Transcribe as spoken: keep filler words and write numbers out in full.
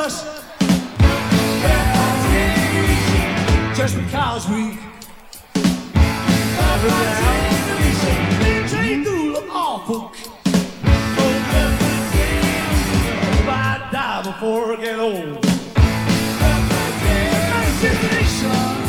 us. Just because we train through the awful. Hope I die before I get old. Imagination.